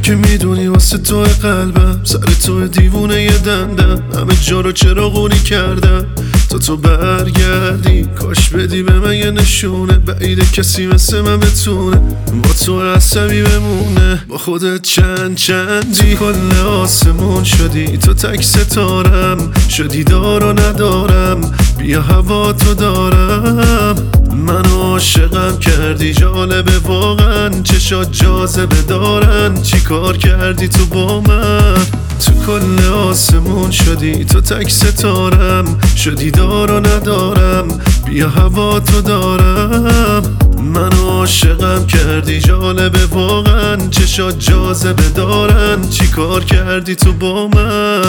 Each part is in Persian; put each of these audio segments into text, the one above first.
که میدونی واسه تو قلبم سر تو دیوونه یه دندم، همه جا رو چراغونی کردم تا تو برگردی. کاش بدی به من یه نشونه، بعیده کسی مثل من بتونه با تو عصبی بمونه. با خودت چندی کل آسمون شدی، تو تک ستارم شدی، دار و ندارم بیا هوا تو دارم. منو عاشقم کردی، جالبه واقعا چشات جاذبه دارن. چی کار کردی تو با من؟ تو کل آسمون شدی، تو تک ستارم شدی، دار و ندارم بیا هوا تو دارم. منو عاشقم کردی، جالبه واقعا چشات جاذبه دارن. چی کار کردی تو با من؟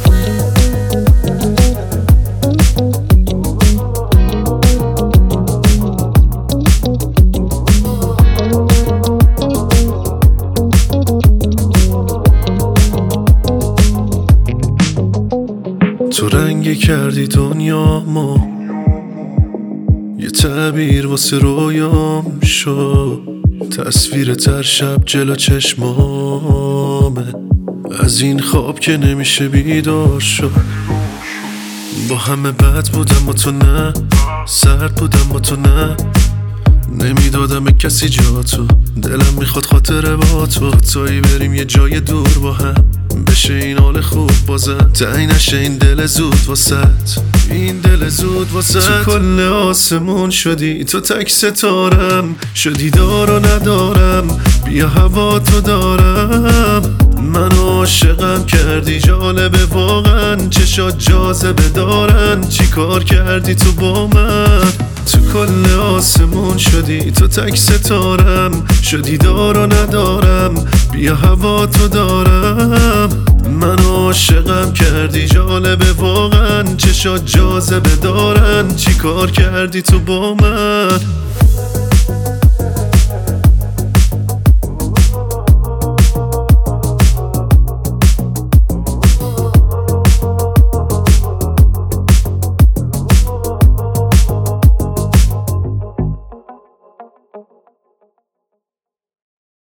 تو رنگی کردی دنیامو، یه تعبیر واسه رویام شد. تصویرت هر شب جلو چشمامه، از این خواب که نمیشه بیدار شد. با همه بد بودم با تو نه، سرد بودم با تو نه، نمیدادم به کسی جا تو. دلم میخواد خاطره با تو، تایی بریم یه جای دور با هم، بشه این حال خوب بازم. تایی نشه این دل زود واسط، این دل زود واسط. تو کل آسمون شدی، تو تک ستارم شدی، دار و ندارم بیا هوا تو دارم. منو عاشقم کردی، جالبه واقعا چشات جاذبه دارن. چی کار کردی تو با من؟ تو کل آسمون شدی، تو تک ستارم شدی، دار و ندارم بیا هوا تو دارم. منو عاشقم کردی، جالبه واقعا چشات جاذبه دارن. چی کار کردی تو با من؟